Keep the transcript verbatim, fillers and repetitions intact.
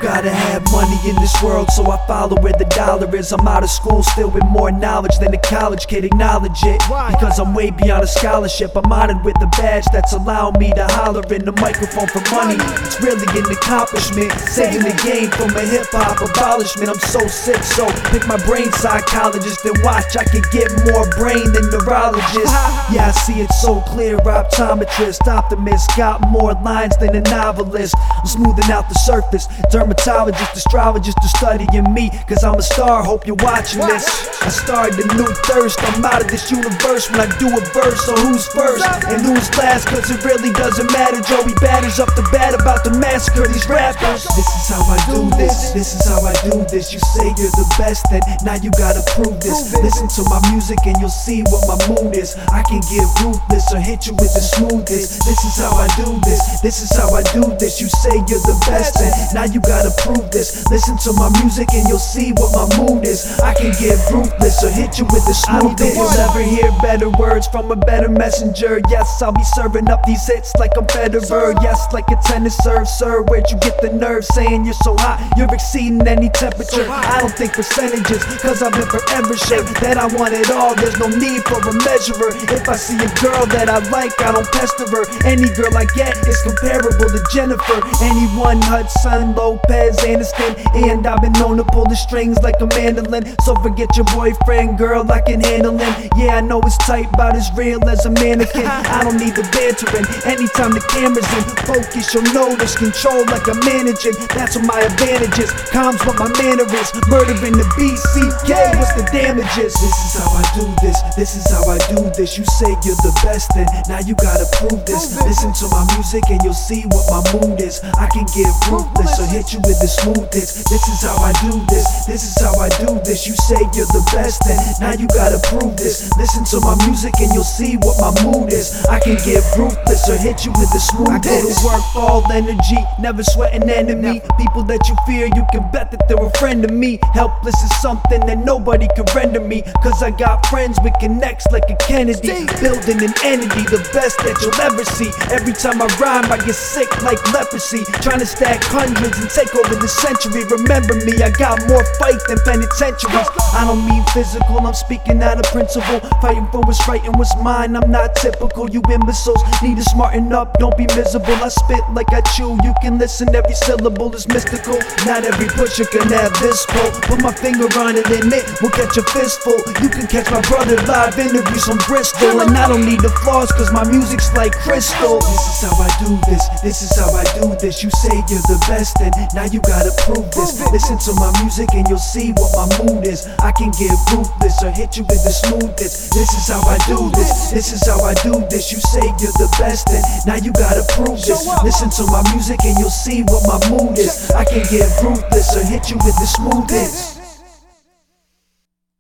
gotta have money in this world, so I follow where the dollar is. I'm out of school still with more knowledge than a college kid, acknowledge it. Because I'm way beyond a scholarship, I'm honored with the badge that's allowing me to holler in the microphone for money. It's really an accomplishment, saving the game from a hip-hop abolishment. I'm so sick, so pick my brain psychologist and watch. I can get more brain than neurologist. Yeah, I see it so clear, optometrist, optimist, got more lines than a novelist. I'm smoothing out the surface, dermatologist, astrologist are studying me, cause I'm a star, hope you're watching this. I started a new thirst, I'm out of this universe when I do a verse. So who's first and who's last, cause it really doesn't matter. Joey Batters up the bat about to massacre these rappers. This is how I do this, this is how I do this. You say you're the best, then now you gotta prove this. Listen to my music and you'll see what my mood is. I can get ruthless or hit you with the smoothest. This is how I do this, this is how I do this. You say you're the best, and now you gotta prove this. Listen to my music and you'll see what my mood is. I can get ruthless or hit you with the smoothest. I don't think you'll ever hear better words from a better messenger. Yes, I'll be serving up these hits like I'm Federer. Yes, like a tennis serve, sir. Where'd you get the nerve saying you're so hot, you're exceeding any temperature? I don't think percentages, cause I've been forever sure that I want it all. There's no need for a measurer. If I see a girl that I like, I don't pester her. Any girl I get is comparable to Jennifer. Anyone, Hudson, Lopez, Aniston. And I've been known to pull the strings like a mandolin. So forget your boyfriend, girl, I can handle him. Yeah, I know it's tight, but as real as a mannequin. I don't need the bantering, anytime the camera's in focus, you'll notice control like I'm managing. That's what my advantage is, calm's what my manner is. Murdering the B C K, what's the damages? This is how I do this, this is how I do this. You say you're the best, and now you gotta prove this. Listen to my music and you'll see what my mood is. I can get ruthless or hit you with the smoothest. This is how I do this, this is how I do this. You say you're the best, and now you gotta prove this. Listen to my music and you'll see what my mood is. I can get ruthless or hit you with the smoothest. I go to work all energy, never sweat an enemy. People that you fear, you can bet that they're a friend of me. Helpless is something that nobody can render me, cause I got friends with connects like a Kennedy. Building an entity, the best that you'll ever see. Every time I rhyme I get sick like leprosy, trying to stack hundreds and take over the century. Remember me, I got more fight than penitentiaries. I don't mean physical, I'm speaking out of principle. Fighting for what's right and what's mine, I'm not typical. You imbeciles need to smarten up, don't be miserable. I spit like I chew, you can listen, every syllable is mystical. Not every pusher can have this pull. Put my finger on it and it will catch a fistful. You can catch my brother live interviews from Bristol. And I don't need the flaws cause my music's like crystal. This is how I do this, this is how I do this. You say you're the best, and now you gotta prove this. Listen to my music and you'll see what my mood is. I can get ruthless or hit you with the smoothest. This is how I do this, this is how I do this. You say you're the best, and now you gotta prove this. Listen to my music and you'll see what my mood is. I can get ruthless or hit you with the smoothest.